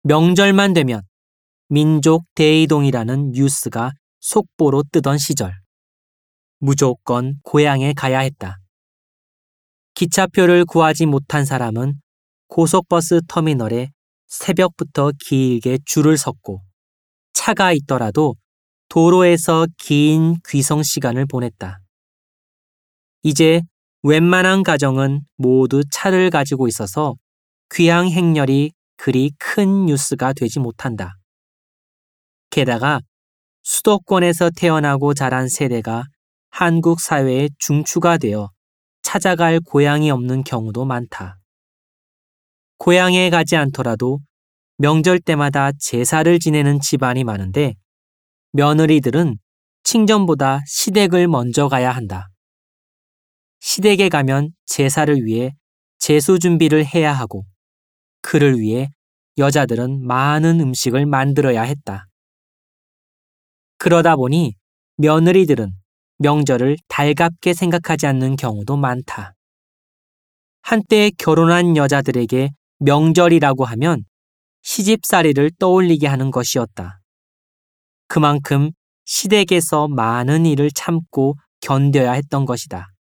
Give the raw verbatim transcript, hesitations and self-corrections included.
명절만 되면 민족 대이동이라는 뉴스가 속보로 뜨던 시절. 무조건 고향에 가야 했다. 기차표를 구하지 못한 사람은 고속버스 터미널에 새벽부터 길게 줄을 섰고 차가 있더라도 도로에서 긴 귀성 시간을 보냈다. 이제 웬만한 가정은 모두 차를 가지고 있어서 귀향 행렬이 그리 큰 뉴스가 되지 못한다. 게다가 수도권에서 태어나고 자란 세대가 한국 사회의 중추가 되어 찾아갈 고향이 없는 경우도 많다. 고향에 가지 않더라도 명절 때마다 제사를 지내는 집안이 많은데 며느리들은 친정보다 시댁을 먼저 가야 한다. 시댁에 가면 제사를 위해 제수 준비를 해야 하고 그를 위해 여자들은 많은 음식을 만들어야 했다. 그러다 보니 며느리들은 명절을 달갑게 생각하지 않는 경우도 많다. 한때 결혼한 여자들에게 명절이라고 하면 시집살이를 떠올리게 하는 것이었다. 그만큼 시댁에서 많은 일을 참고 견뎌야 했던 것이다.